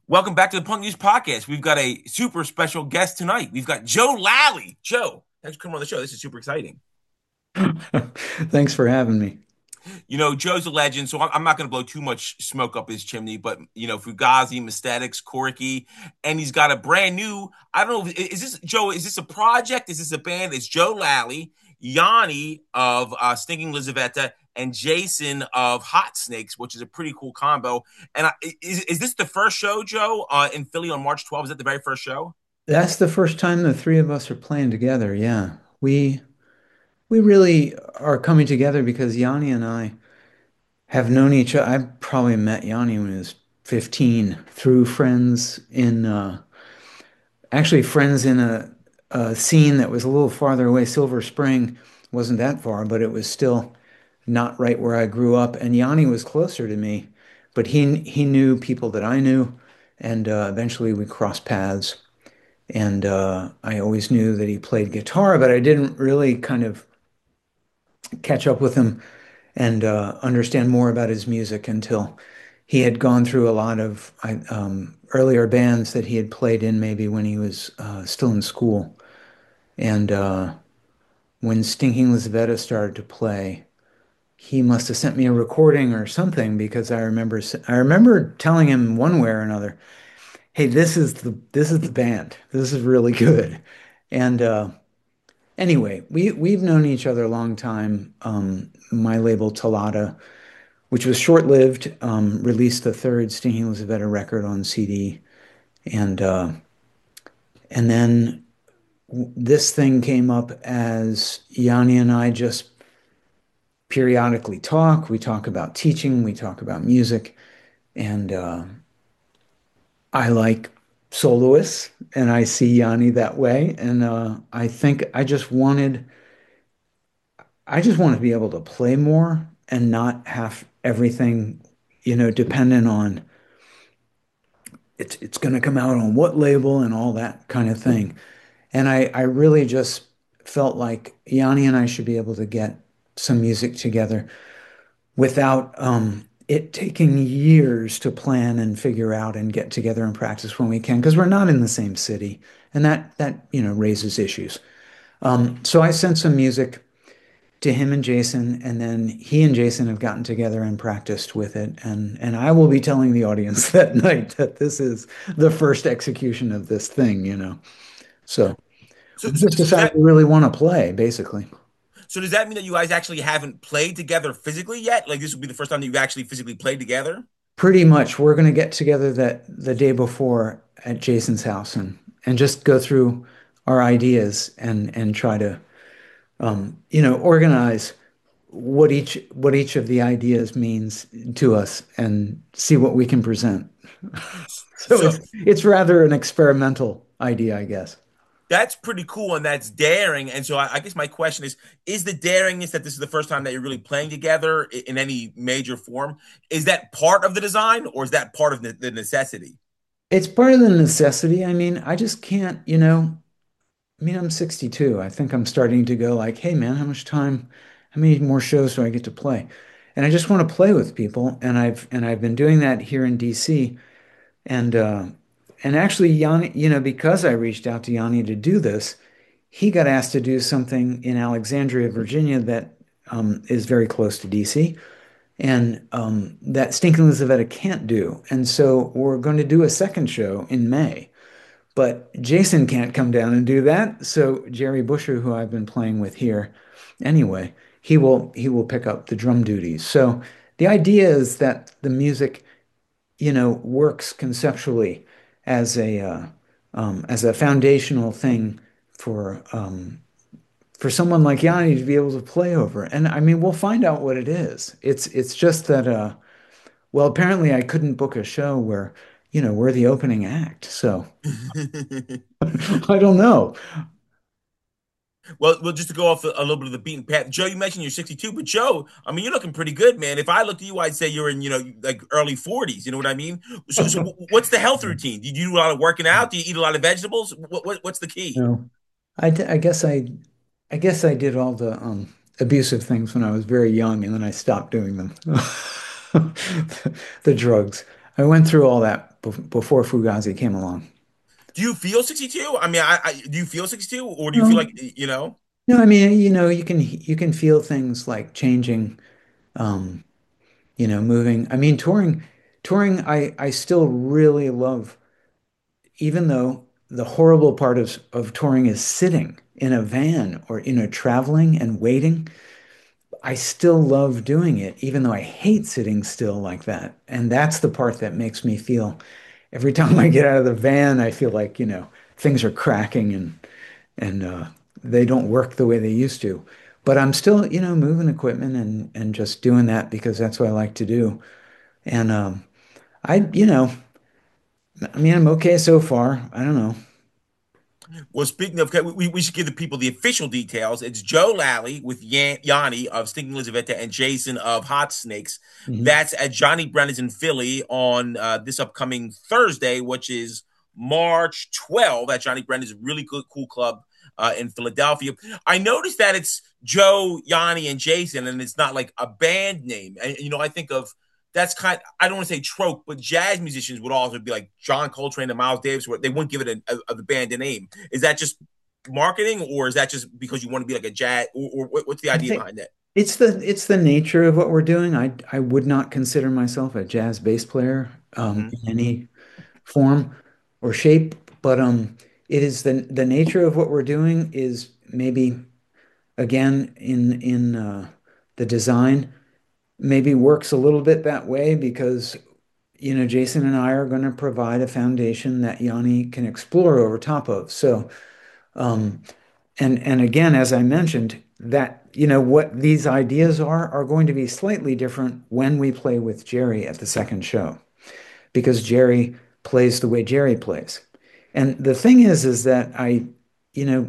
Welcome back to the Punk News Podcast. We've got a super special guest tonight. We've got Joe Lally. Joe, thanks for coming on the show. This is super exciting. Thanks for having me. Joe's a legend, so I'm not going to blow too much smoke up his chimney, but, Fugazi, Mastetics, Corky, and he's got a brand new, I don't know, is this, Joe, is this a project? Is this a band? It's Joe Lally, Yanni of Stinking Lizaveta, and Jason of Hot Snakes, which is a pretty cool combo. And is this the first show, Joe, in Philly on March 12th? Is that the very first show? That's the first time the three of us are playing together. Yeah. We really are coming together because Yanni and I have known each other. I probably met Yanni when he was 15 through friends in actually friends in a scene that was a little farther away. Silver Spring wasn't that far, but it was still not right where I grew up. And Yanni was closer to me, but he knew people that I knew, and eventually we crossed paths. And I always knew that he played guitar, but I didn't really kind of catch up with him and understand more about his music until he had gone through a lot of earlier bands that he had played in maybe when he was still in school. And when Stinking Lizaveta started to play, he must have sent me a recording or something because I remember telling him one way or another, "Hey, this is the band. This is really good." And anyway, we've known each other a long time. My label Talata, which was short-lived, released the third Stinking Lizaveta record on CD, and and then this thing came up as Yanni and I just periodically talk. We talk about teaching, we talk about music, and I like soloists, and I see Yanni that way, and I think I just wanted to be able to play more and not have everything, dependent on it's going to come out on what label and all that kind of thing. And I really just felt like Yanni and I should be able to get some music together without it taking years to plan and figure out and get together and practice when we can, because we're not in the same city, and that raises issues. So I sent some music to him and Jason, and then he and Jason have gotten together and practiced with it. And I will be telling the audience that night that this is the first execution of this thing. So So, we so, just so does decided that we really want to play, basically. so does that mean that you guys actually haven't played together physically yet? Like this will be the first time that you've actually physically played together? Pretty much, we're going to get together that the day before at Jason's house and just go through our ideas and try to organize what each of the ideas means to us and see what we can present. So So it's rather an experimental idea, I guess. that's pretty cool and that's daring. And so I guess my question is the daringness that this is the first time that you're really playing together in any major form, is that part of the design or is that part of the necessity? It's part of the necessity. I mean, I just can't. I mean, I'm 62. I think I'm starting to go like, hey man, how many more shows do I get to play? And I just want to play with people. And I've been doing that here in DC. And actually Yanni, because I reached out to Yanni to do this, he got asked to do something in Alexandria, Virginia that is very close to DC. And that Stinking Lizaveta can't do. And so we're going to do a second show in May. But Jason can't come down and do that. So Jerry Busher, who I've been playing with here anyway, he will pick up the drum duties. So the idea is that the music, works conceptually as a foundational thing for for someone like Yanni to be able to play over. And I mean, we'll find out what it is. It's just that well, apparently I couldn't book a show where, we're the opening act. So I don't know. Well, just to go off a little bit of the beaten path, Joe, you mentioned you're 62, but Joe, I mean, you're looking pretty good, man. If I looked at you, I'd say you're in, like early 40s. You know what I mean? So what's the health routine? Do you do a lot of working out? Do you eat a lot of vegetables? What's the key? No, I guess I did all the abusive things when I was very young, and then I stopped doing them. The drugs. I went through all that before Fugazi came along. Do you feel 62? I mean, do you feel 62, or do you feel No, like you know? no, I mean, you can feel things like changing, um, moving. I mean, touring, I still really love, even though the horrible part of touring is sitting in a van or, traveling and waiting. I still love doing it, even though I hate sitting still like that. And that's the part that makes me feel every time I get out of the van, I feel like, things are cracking and they don't work the way they used to. But I'm still, moving equipment and just doing that because that's what I like to do. And I, I mean, I'm okay so far. I don't know. Well, speaking of, we should give the people the official details. It's Joe Lally with Yanni of Stinking Lizaveta and Jason of Hot Snakes. Mhm. That's at Johnny Brennan's in Philly on this upcoming Thursday, which is March 12th at Johnny Brennan's really good, cool club in Philadelphia. I noticed that it's Joe, Yanni, and Jason, and it's not like a band name. And, I think of that's I don't want to say trope, but jazz musicians would also be like John Coltrane and Miles Davis, where they wouldn't give it a band a name. Is that just marketing, or is that just because you want to be like a jazz, or what's the I idea think behind that? it's the nature of what we're doing. I would not consider myself a jazz bass player Mm-hmm. in any form or shape, but it is the nature of what we're doing is maybe again in the design maybe works a little bit that way because Jason and I are going to provide a foundation that Yanni can explore over top of. So um, and again, as I mentioned, that what these ideas are going to be slightly different when we play with Jerry at the second show because Jerry plays the way Jerry plays. And the thing is that you know,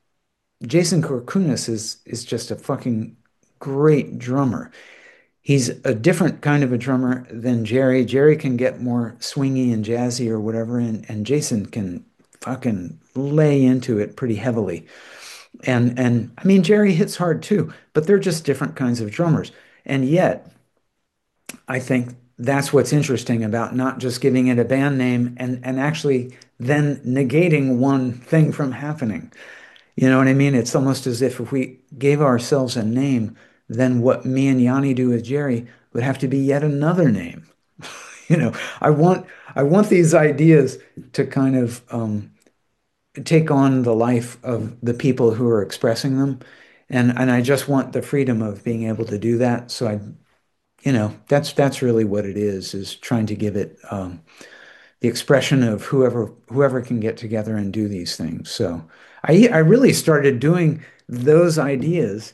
Jason Korkunis is just a fucking great drummer. He's a different kind of a drummer than Jerry. Jerry can get more swingy and jazzy or whatever, and Jason can fucking lay into it pretty heavily. And I mean Jerry hits hard too, but they're just different kinds of drummers. And yet, I think that's what's interesting about not just giving it a band name and actually then negating one thing from happening. You know what I mean? It's almost as if we gave ourselves a name, then what me and Yanni do with Jerry would have to be yet another name. You know, I want I want these ideas to kind of take on the life of the people who are expressing them. And I just want the freedom of being able to do that. So that's really what it is trying to give it the expression of whoever can get together and do these things. So I really started doing those ideas.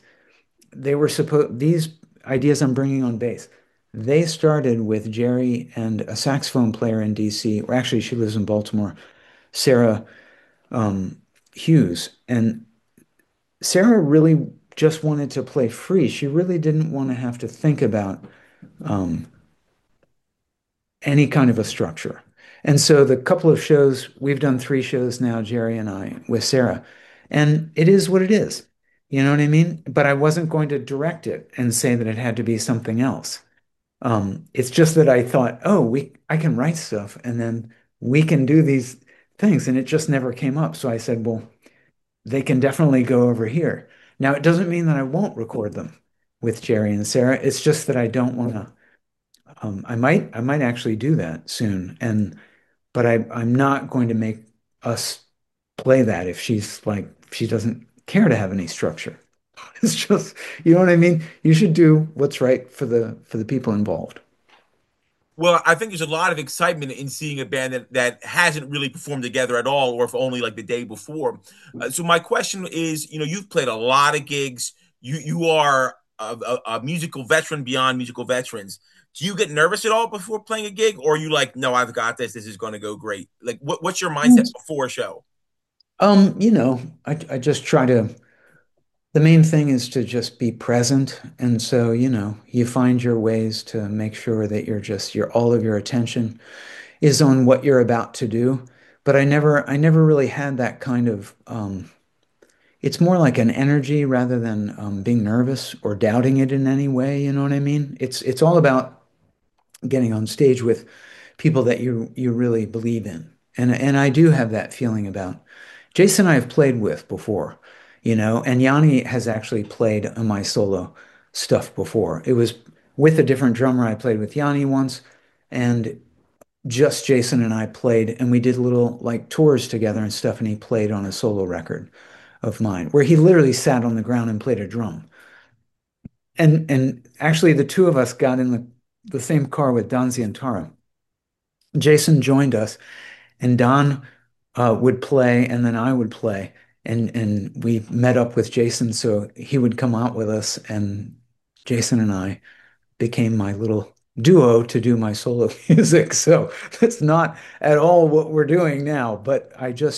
These ideas I'm bringing on bass. They started with Jerry and a saxophone player in DC, or actually she lives in Baltimore, Sarah um, Hughes. And Sarah really just wanted to play free. She really didn't want to have to think about um, any kind of a structure. And so the couple of shows, we've done 3 shows now, Jerry and I, with Sarah, and it is what it is. You know what I mean? But I wasn't going to direct it and say that it had to be something else. It's just that I thought, oh, I can write stuff and then we can do these things, and it just never came up. So I said, well, they can definitely go over here. Now, it doesn't mean that I won't record them with Jerry and Sarah. It's just that I don't want to. I might actually do that soon, but I'm not going to make us play that if she's like she doesn't care to have any structure. It's just, you know what I mean? You should do what's right for the people involved. Well, I think there's a lot of excitement in seeing a band that hasn't really performed together at all, or if only like the day before. So my question is, you've played a lot of gigs. You are a musical veteran beyond musical veterans. Do you get nervous at all before playing a gig, or are you like, no, I've got this. This is going to go great. Like, what's your mindset before a show? I just try to, the main thing is to just be present. And so, you find your ways to make sure that all of your attention is on what you're about to do. But I never really had that kind of, it's more like an energy rather than being nervous or doubting it in any way. You know what I mean? It's all about getting on stage with people that you really believe in. And I do have that feeling about Jason I have played with before, and Yanni has actually played on my solo stuff before. It was with a different drummer. I played with Yanni once, and just Jason and I played, and we did little like tours together and stuff, and he played on a solo record of mine where he literally sat on the ground and played a drum. And actually the two of us got in the same car with Don Zientara. Jason joined us, and Don would play, and then I would play, and we met up with Jason, so he would come out with us, and Jason and I became my little duo to do my solo music. So that's not at all what we're doing now, but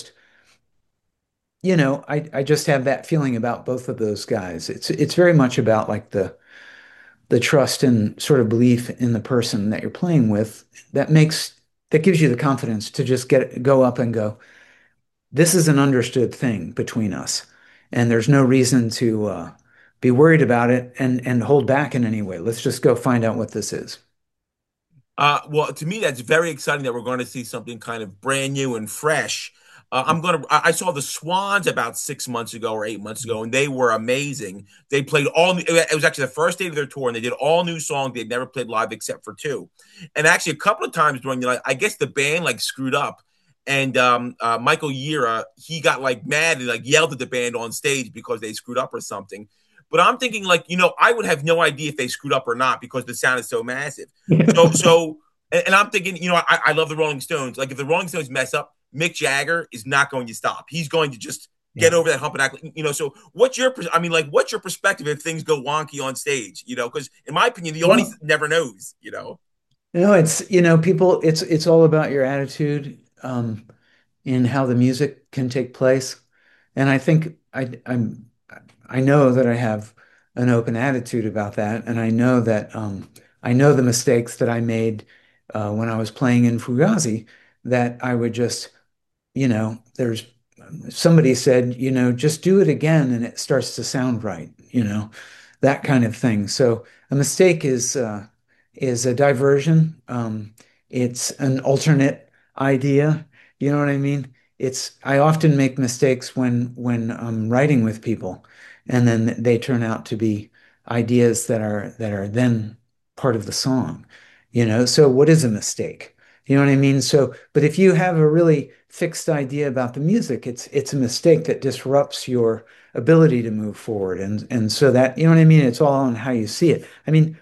I just have that feeling about both of those guys. It's very much about like the trust and sort of belief in the person that you're playing with that gives you the confidence to just go up and go, this is an understood thing between us, and there's no reason to be worried about it and hold back in any way. Let's just go find out what this is. Well, to me, that's very exciting that we're going to see something kind of brand new and fresh. I saw the Swans about 6 months ago or 8 months ago, and they were amazing. They played it was actually the first day of their tour, and they did all new songs. They'd never played live except for two. And actually, a couple of times during the night, I guess the band like screwed up. And Michael Yira, he got like mad and like yelled at the band on stage because they screwed up or something. But I'm thinking like, I would have no idea if they screwed up or not because the sound is so massive. And I'm thinking, I love the Rolling Stones. Like if the Rolling Stones mess up, Mick Jagger is not going to stop. He's going to just get Yeah. over that hump and act. So what's your perspective if things go wonky on stage? Because in my opinion, the audience Well, never knows. people, it's all about your attitude, in how the music can take place. And I think I know that I have an open attitude about that, and I know the mistakes that I made when I was playing in Fugazi, that I would just, there's somebody said, just do it again and it starts to sound right, that kind of thing. So a mistake is a diversion. It's an alternate idea. You know what I mean? I often make mistakes when I'm writing with people, and then they turn out to be ideas that are then part of the song. So what is a mistake? You know what I mean? So, but if you have a really fixed idea about the music, it's a mistake that disrupts your ability to move forward. And so that, you know what I mean? It's all on how you see it. I mean,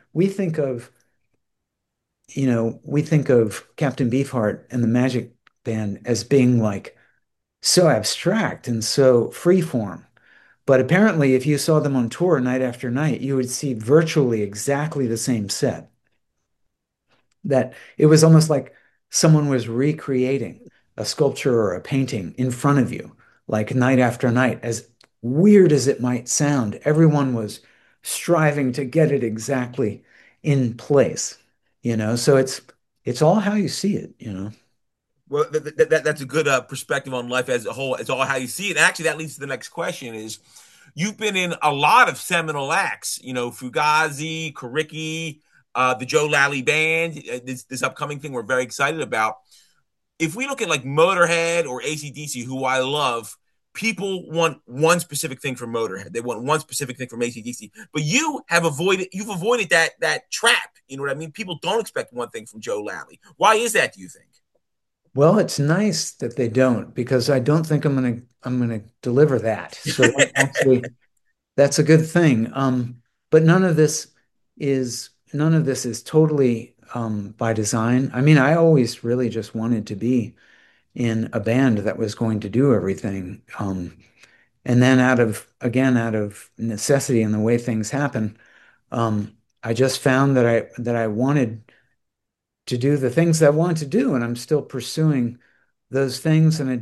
we think of Captain Beefheart and the Magic Band as being like so abstract and so freeform. But apparently, if you saw them on tour night after night, you would see virtually exactly the same set. That it was almost like someone was recreating a sculpture or a painting in front of you, like night after night. As weird as it might sound, everyone was striving to get it exactly in place, So it's all how you see it. Well, that's a good perspective on life as a whole. It's all how you see it. And actually, that leads to the next question: is you've been in a lot of seminal acts. Fugazi, Coriki, the Joe Lally Band. This upcoming thing we're very excited about. If we look at like Motorhead or AC/DC, who I love, people want one specific thing from Motorhead. They want one specific thing from AC/DC. But you've avoided that trap. You know what I mean? People don't expect one thing from Joe Lally. Why is that, do you think? Well, it's nice that they don't, because I don't think I'm gonna deliver that. So that's a good thing. But none of this is totally by design. I mean, I always really just wanted to be in a band that was going to do everything. And then out of necessity and the way things happen, I just found that I wanted to do the things that I wanted to do, and I'm still pursuing those things. And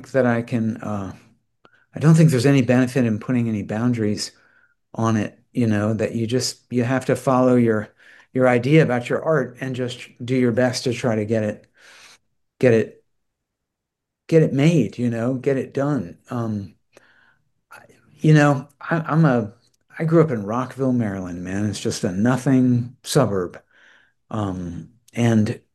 I don't think there's any benefit in putting any boundaries on it, that you have to follow your idea about your art and just do your best to try to get it, get it made, get it done. I grew up in Rockville, Maryland, man. It's just a nothing suburb. And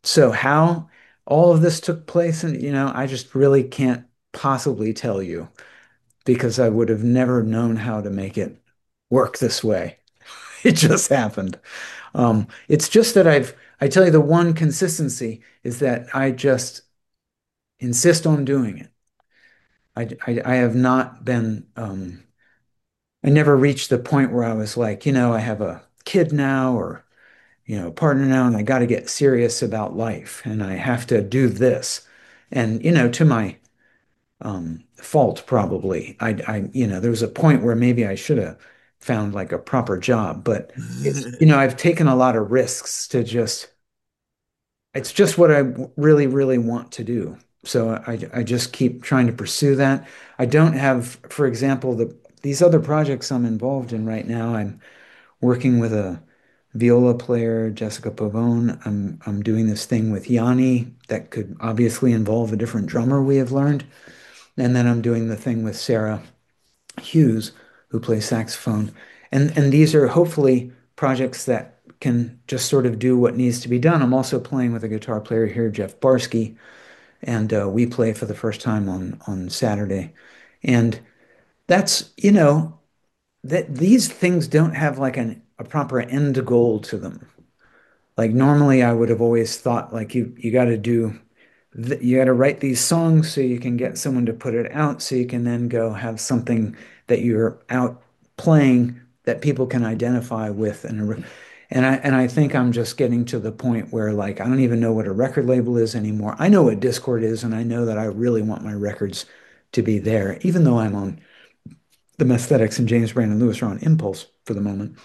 So how all of this took place, and I just really can't possibly tell you because I would have never known how to make it work this way. It just happened. It's just that I tell you, the one consistency is that I just insist on doing it. I have not been, I never reached the point where I was like, I have a kid now or, a partner now, and I got to get serious about life and I have to do this. And, to my fault, probably, there was a point where maybe I should have found like a proper job, but I've taken a lot of risks to just it's just what I really, really want to do. So I just keep trying to pursue that. I don't have, for example, these other projects I'm involved in right now. I'm working with a viola player, Jessica Pavone. I'm doing this thing with Yanni that could obviously involve a different drummer we have learned. And then I'm doing the thing with Sarah Hughes, who plays saxophone. And these are hopefully projects that can just sort of do what needs to be done. I'm also playing with a guitar player here, Jeff Barsky, and we play for the first time on Saturday. And that's, that these things don't have like a proper end goal to them. Like normally I would have always thought like you got to do you got to write these songs so you can get someone to put it out so you can then go have something that you're out playing that people can identify with and I think I'm just getting to the point where like I don't even know what a record label is anymore. I know what Discord is and I know that I really want my records to be there even though I'm on the Mesthetics and James Brandon Lewis are on Impulse for the moment.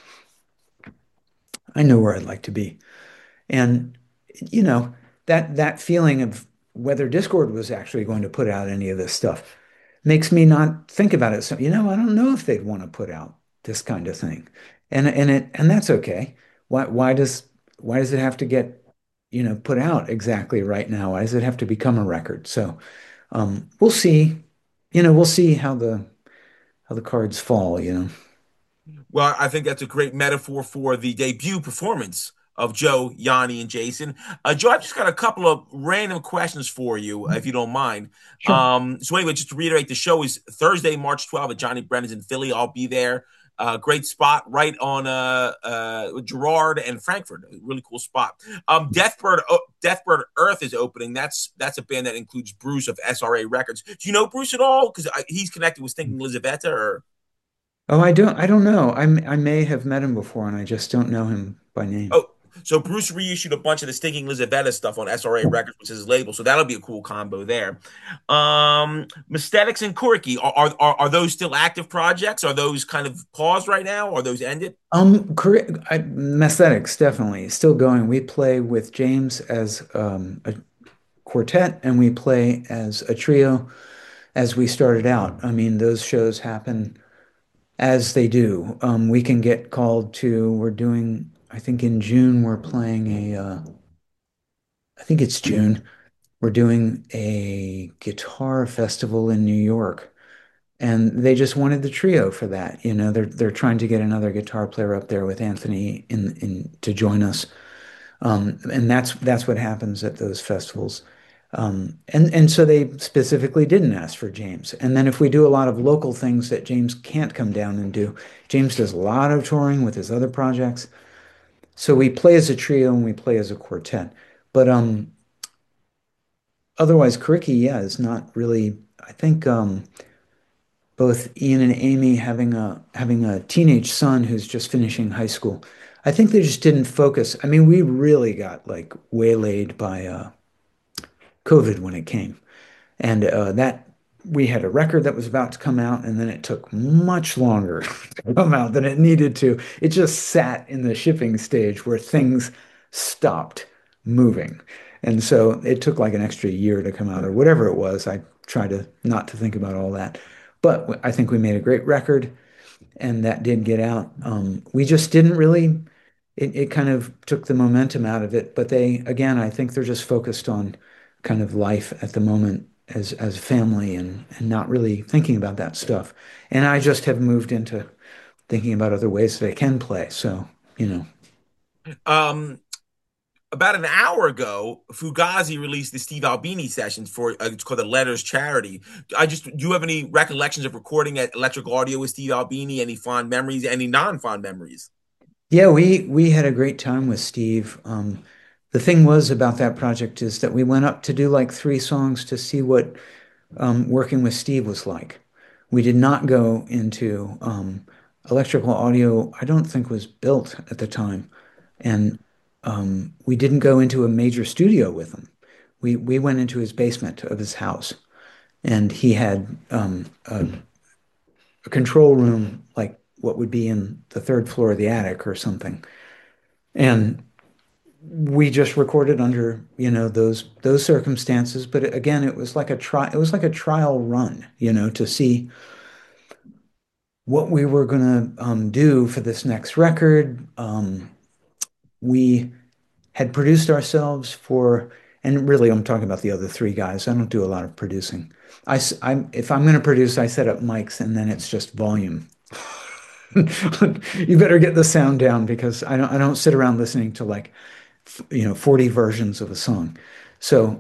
I know where I'd like to be. And you know, that feeling of whether Discord was actually going to put out any of this stuff makes me not think about it. So, I don't know if they'd want to put out this kind of thing. And that's okay. Why does it have to get, put out exactly right now? Why does it have to become a record? So we'll see. We'll see how the cards fall. Well, I think that's a great metaphor for the debut performance of Joe, Yanni, and Jason. Joe, I've just got a couple of random questions for you, if you don't mind. Sure. So anyway, just to reiterate, the show is Thursday, March 12th at Johnny Brennan's in Philly. I'll be there. Great spot right on Gerard and Frankfurt. A really cool spot. Deathbird Earth is opening. That's a band that includes Bruce of SRA Records. Do you know Bruce at all? Because he's connected with Stinking Lizaveta, or Oh, I don't know. I may have met him before and I just don't know him by name. oh, so Bruce reissued a bunch of the Stinking Lizaveta stuff on SRA Records, which is his label. So that'll be a cool combo there. Mesthetics and Corky, are those still active projects? Are those kind of paused right now? Are those ended? Mesthetics definitely still going. We play with James as a quartet and we play as a trio as we started out. I mean, those shows happen as they do. We can get called to, we're doing, I think in June, we're playing I think it's June, we're doing a guitar festival in New York. And they just wanted the trio for that. They're trying to get another guitar player up there with Anthony in to join us. And that's what happens at those festivals. And so they specifically didn't ask for James. And then if we do a lot of local things that James can't come down and do, James does a lot of touring with his other projects. So we play as a trio and we play as a quartet. But otherwise, Cricky, yeah, is not really. I think both Ian and Amy having a teenage son who's just finishing high school. I think they just didn't focus. I mean, we really got like waylaid by COVID when it came. And that we had a record that was about to come out, and then it took much longer to come out than it needed to. It just sat in the shipping stage where things stopped moving. And so it took like an extra year to come out or whatever it was. I try to not to think about all that. But I think we made a great record and that did get out. We just didn't really, it kind of took the momentum out of it. But again, I think they're just focused on kind of life at the moment as family and not really thinking about that stuff. And I just have moved into thinking about other ways that I can play. So, you know. Um, about an hour ago, Fugazi released the Steve Albini sessions for it's called the Letters Charity. Do you have any recollections of recording at Electric Audio with Steve Albini? Any fond memories? Any non-fond memories? Yeah, we had a great time with Steve. The thing was about that project is that we went up to do like three songs to see what working with Steve was like. We did not go into electrical audio, I don't think was built at the time. And we didn't go into a major studio with him. We went into his basement of his house, and he had a control room like what would be in the third floor of the attic or something. And we just recorded under, those circumstances. But again, it was like a trial run, to see what we were going to do for this next record. We had produced ourselves for, and really I'm talking about the other three guys. I don't do a lot of producing. If I'm going to produce, I set up mics and then it's just volume. You better get the sound down because I don't sit around listening to like 40 versions of a song. So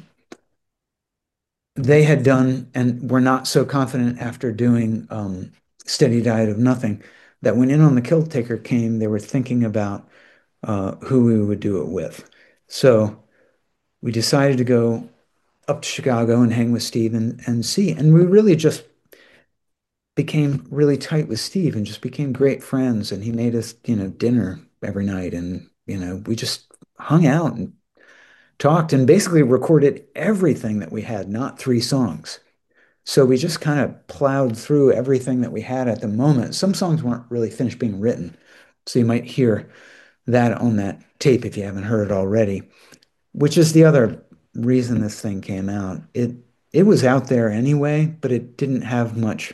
they had done and were not so confident after doing Steady Diet of Nothing that when In on the Kill Taker came, they were thinking about who we would do it with. So we decided to go up to Chicago and hang with Steve and see. And we really just became really tight with Steve and just became great friends. And he made us, dinner every night. And, we just hung out and talked and basically recorded everything that we had, not three songs. So we just kind of plowed through everything that we had at the moment. Some songs weren't really finished being written. So you might hear that on that tape if you haven't heard it already, which is the other reason this thing came out. It was out there anyway, but it didn't have much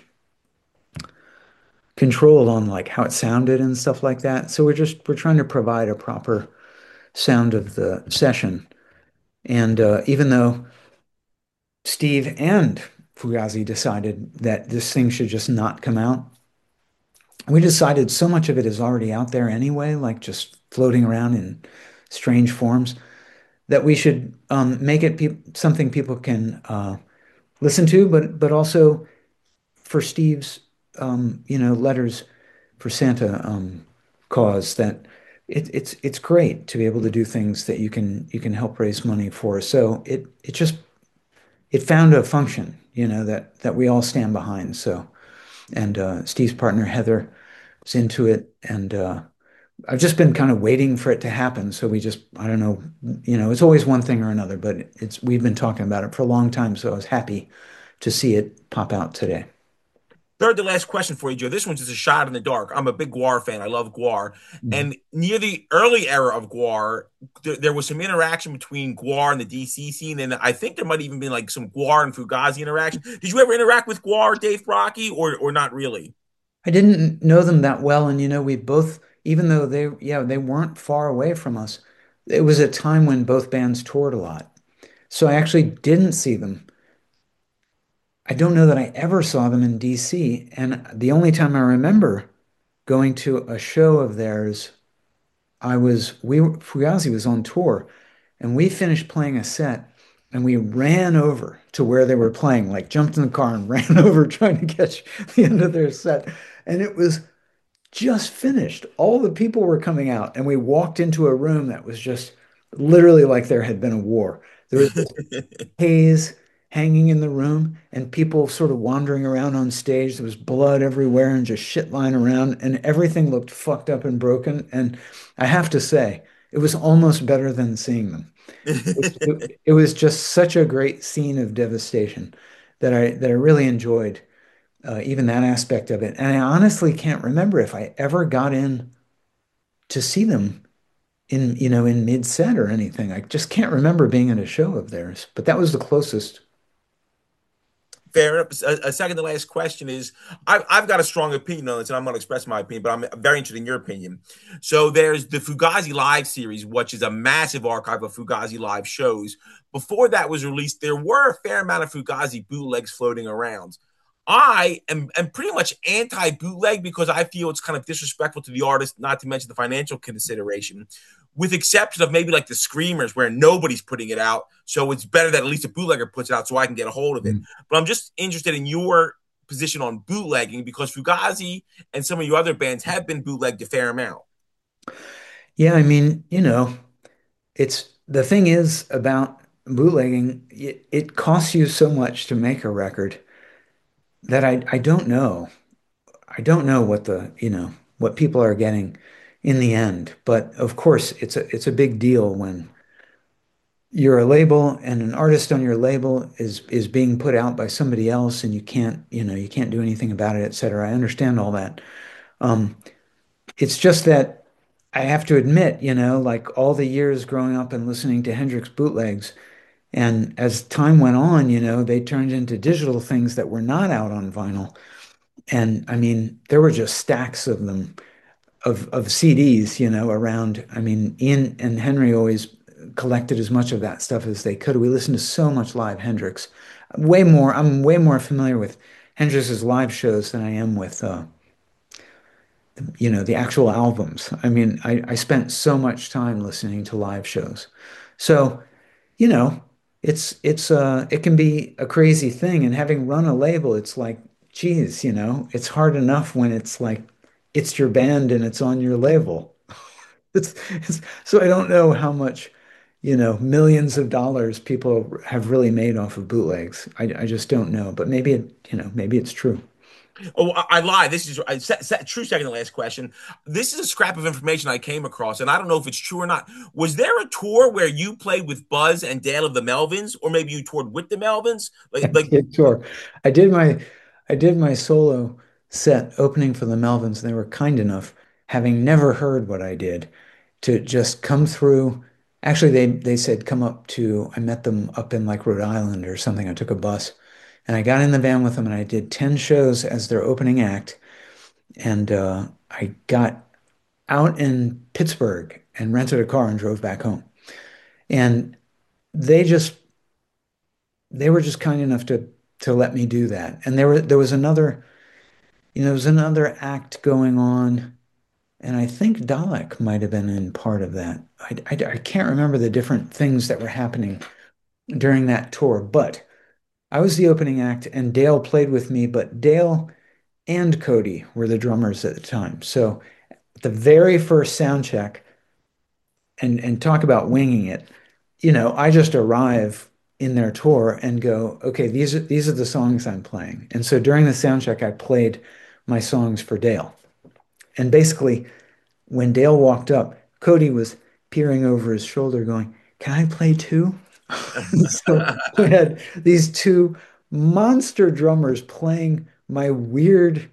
control on like how it sounded and stuff like that. So we're trying to provide a proper sound of the session. And even though Steve and Fugazi decided that this thing should just not come out, we decided so much of it is already out there anyway, like just floating around in strange forms, that we should make it something people can listen to, but also for Steve's letters for Santa cause that it's great to be able to do things that you can help raise money for. So it found a function, that we all stand behind. So and Steve's partner Heather was into it, and I've just been kind of waiting for it to happen. So I don't know, it's always one thing or another, but we've been talking about it for a long time. So I was happy to see it pop out today. Third to last question for you, Joe. This one's just a shot in the dark. I'm a big Guar fan. I love Guar. Mhm. And near the early era of Guar, there was some interaction between Guar and the DC scene. And I think there might even been like some Guar and Fugazi interaction. Did you ever interact with Guar, Dave Brocky, or not really? I didn't know them that well, and we both, even though they weren't far away from us, it was a time when both bands toured a lot. So I actually didn't see them. I don't know that I ever saw them in DC, and the only time I remember going to a show of theirs, Fugazi was on tour, and we finished playing a set, and we ran over to where they were playing, like jumped in the car and ran over trying to catch the end of their set. And it was just finished. All the people were coming out, and we walked into a room that was just literally like there had been a war. There was haze hanging in the room and people sort of wandering around on stage. There was blood everywhere and just shit lying around, and everything looked fucked up and broken. And I have to say, it was almost better than seeing them. It was just such a great scene of devastation that I really enjoyed even that aspect of it. And I honestly can't remember if I ever got in to see them in mid set or anything. I just can't remember being at a show of theirs, but that was the closest. Fair enough. A second to last question is I've got a strong opinion on this, and I'm going to express my opinion, but I'm very interested in your opinion. So there's the Fugazi Live series, which is a massive archive of Fugazi Live shows. Before that was released, there were a fair amount of Fugazi bootlegs floating around. I am pretty much anti bootleg because I feel it's kind of disrespectful to the artist, not to mention the financial consideration. with exception of maybe like the screamers where nobody's putting it out. So it's better that at least a bootlegger puts it out so I can get a hold of it. Mm. But I'm just interested in your position on bootlegging because Fugazi and some of your other bands have been bootlegged a fair amount. Yeah, I mean, it's the thing is about bootlegging, it costs you so much to make a record that I don't know. I don't know what what people are getting in the end. But of course, it's a big deal when you're a label and an artist on your label is being put out by somebody else and you can't do anything about it, etc. I understand all that. Um, it's just that I have to admit, like all the years growing up and listening to Hendrix bootlegs, and as time went on, they turned into digital things that were not out on vinyl. And I mean, there were just stacks of them of CDs, around. I mean, Ian and Henry always collected as much of that stuff as they could. We listened to so much live Hendrix. I'm way more familiar with Hendrix's live shows than I am with the actual albums. I mean, I spent so much time listening to live shows. So, you know, it can be a crazy thing. And having run a label, it's like, geez, it's hard enough when it's like it's your band and it's on your label. So I don't know how much, millions of dollars people have really made off of bootlegs. I just don't know. But maybe it's true. Oh, I lied. This is true. Second to last question. This is a scrap of information I came across, and I don't know if it's true or not. Was there a tour where you played with Buzz and Dale of the Melvins, or maybe you toured with the Melvins? Sure. I did my I did my solo set opening for the Melvins, and they were kind enough, having never heard what I did, to just come through. Actually, they said come up to, I met them up in like Rhode Island or something. I took a bus and I got in the van with them and I did 10 shows as their opening act. And I got out in Pittsburgh and rented a car and drove back home. And they just they were just kind enough to let me do that. And there was there was another act going on, and I think Dalek might have been in part of that. I can't remember the different things that were happening during that tour, but I was the opening act, and Dale played with me, but Dale and Cody were the drummers at the time. So the very first sound check, and talk about winging it, I just arrive in their tour and go, okay, these are the songs I'm playing. And so during the sound check, I played my songs for Dale. And basically, when Dale walked up, Cody was peering over his shoulder, going, "Can I play too?" So we had these two monster drummers playing my weird,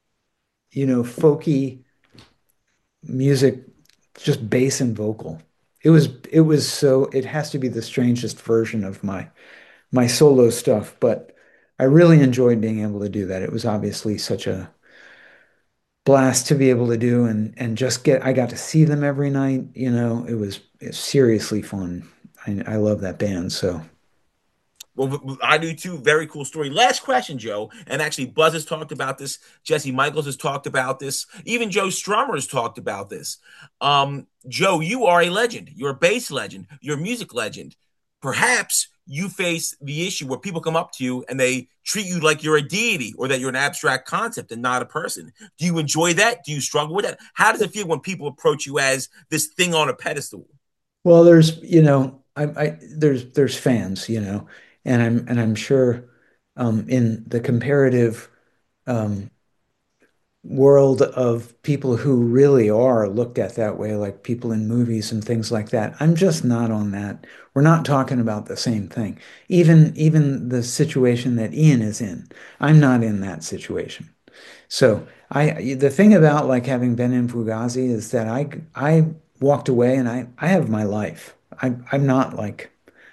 folky music, just bass and vocal. It has to be the strangest version of my solo stuff, but I really enjoyed being able to do that. It was obviously such a blast to be able to do and just I got to see them every night, it's seriously fun. I love that band, so Well, I do too. Very cool story. Last question, Joe. And actually, Buzz has talked about this. Jesse Michaels has talked about this. Even Joe Strummer has talked about this. Joe, you are a legend. You're a bass legend. You're a music legend. Perhaps you face the issue where people come up to you and they treat you like you're a deity or that you're an abstract concept and not a person. Do you enjoy that? Do you struggle with that? How does it feel when people approach you as this thing on a pedestal? well, there's fans, and I'm sure in the comparative um world of people who really are looked at that way, like people in movies and things like that. I'm just not on that. We're not talking about the same thing. Even the situation that Ian is in, I'm not in that situation. So the thing about like having been in Fugazi is that I walked away and I have my life. I'm not like,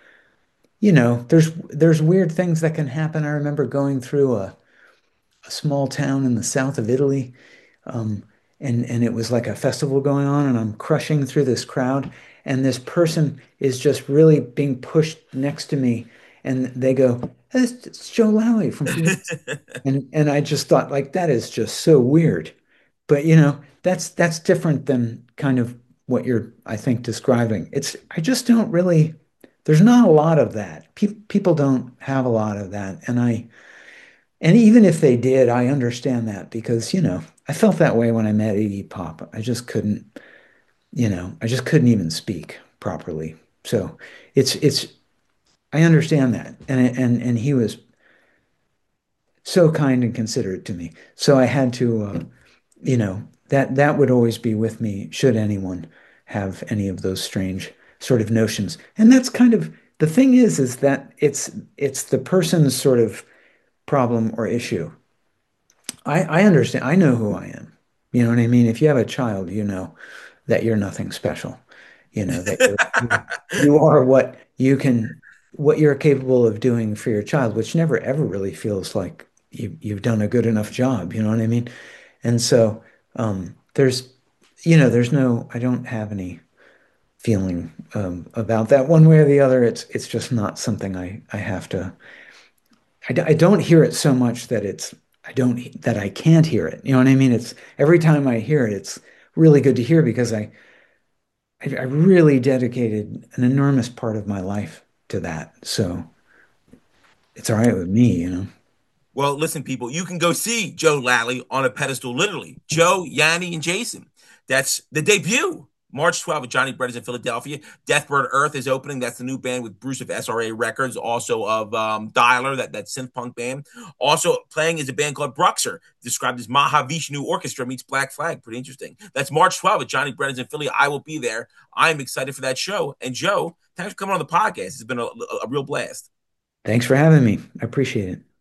there's weird things that can happen. I remember going through a small town in the south of Italy, um, and it was like a festival going on, and I'm crushing through this crowd, and this person is just really being pushed next to me, and they go, "Hey, it's Joe Lally from Fugazi." And I just thought like that is just so weird. But that's different than kind of what you're, I think, describing. I just don't really, there's not a lot of that. People don't have a lot of that. And even if they did, I understand that because, I felt that way when I met Iggy Pop. I just couldn't even speak properly. So it's, I understand that. And he was so kind and considerate to me. So I had to, that would always be with me should anyone have any of those strange sort of notions. And that's kind of the thing is that it's the person's sort of problem or issue. I understand. I know who I am. You know what I mean? If you have a child, you know that you're nothing special. You know that you are what you're capable of doing for your child, which never ever really feels like you've done a good enough job. You know what I mean? And so there's there's no I don't have any feeling about that one way or the other. It's just not something I have to. I don't hear it so much that I don't that I can't hear it. You know what I mean? It's every time I hear it, it's really good to hear because I really dedicated an enormous part of my life to that. So it's all right with me. Well, listen, people, you can go see Joe Lally on a pedestal, literally. Joe, Yanni, and Jason. That's the debut. March 12th with Johnny Brothers in Philadelphia. Deathbird Earth is opening. That's the new band with Bruce of SRA Records, also of Dialer, that synth punk band. Also playing is a band called Bruxer, described as Mahavishnu Orchestra meets Black Flag. Pretty interesting. That's March 12th with Johnny Brothers in Philly. I will be there. I'm excited for that show. And Joe, thanks for coming on the podcast. It's been a real blast. Thanks for having me. I appreciate it.